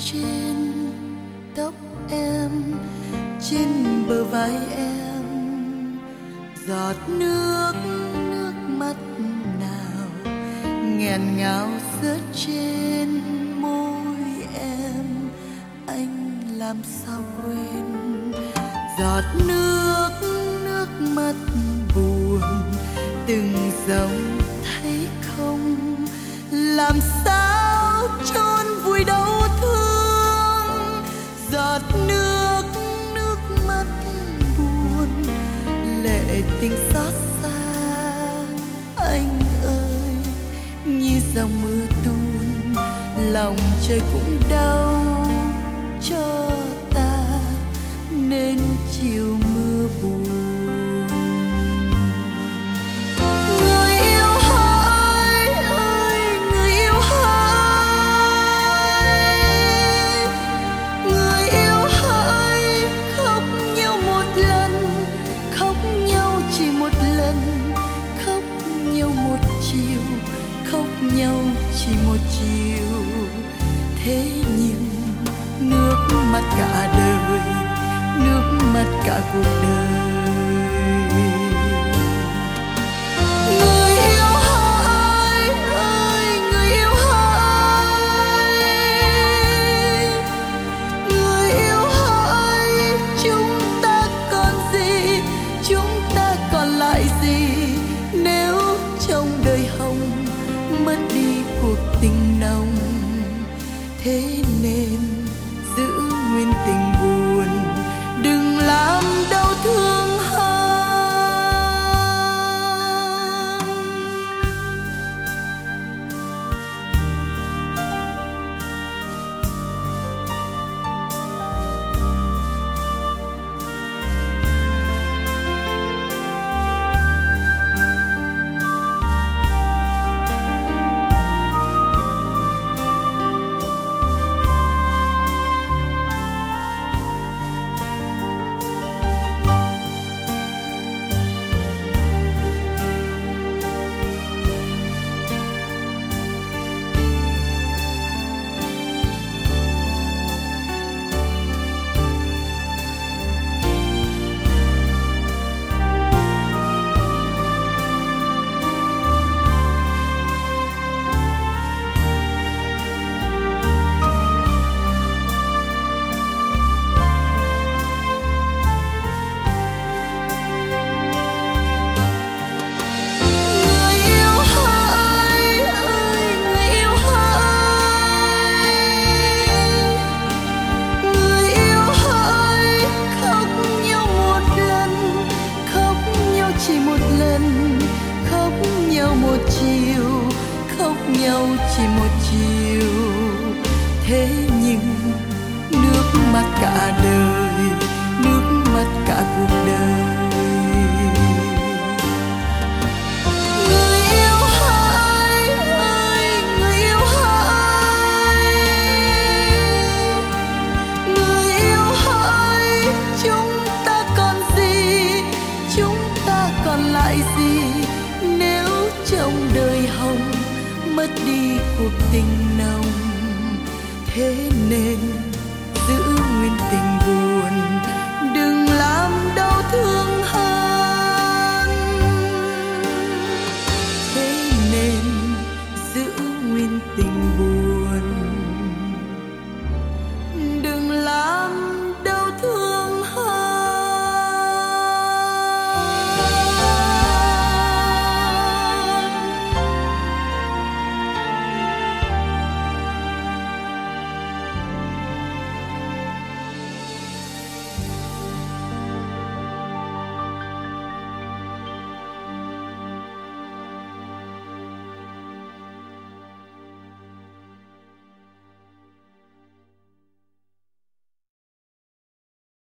trên tóc em, trên bờ vai em. Giọt nước mắt nào nghẹn ngào rớt trên môi em, anh làm sao quên. Giọt nước mắt buồn từng dòng thấy không, làm sao chôn vùi đau thương. Giọt nước mắt buồn lệ tình xót xa, anh ơi như dòng mưa tuôn, lòng trời cũng đau cho ta nên chiều mưa buồn. Người yêu hỡi ơi, người yêu hỡi, người yêu hỡi, khóc nhau một lần, khóc nhau chỉ một lần, khóc nhau một chiều, khóc nhau chỉ một chiều. Thế nhưng nước mắt cả đời, nước mắt cả cuộc đời. Người yêu hỡi ơi, người yêu hỡi, người yêu hỡi, chúng ta còn gì, chúng ta còn lại gì nếu trong đời hồng mất đi cuộc tình nồng. Thế nên giữ nguyên tình buồn, đừng làm đau thương hơn. Khóc nhau chỉ một chiều. Thế nhưng nước mắt cả đời, nước mắt cả cuộc đời. Người yêu hỡi ơi, người yêu hỡi, người yêu hỡi, chúng ta còn gì, chúng ta còn lại gì nếu trong đời hồng mất đi cuộc tình nồng. Thế nên giữ nguyên tình buồn, đừng làm đau thương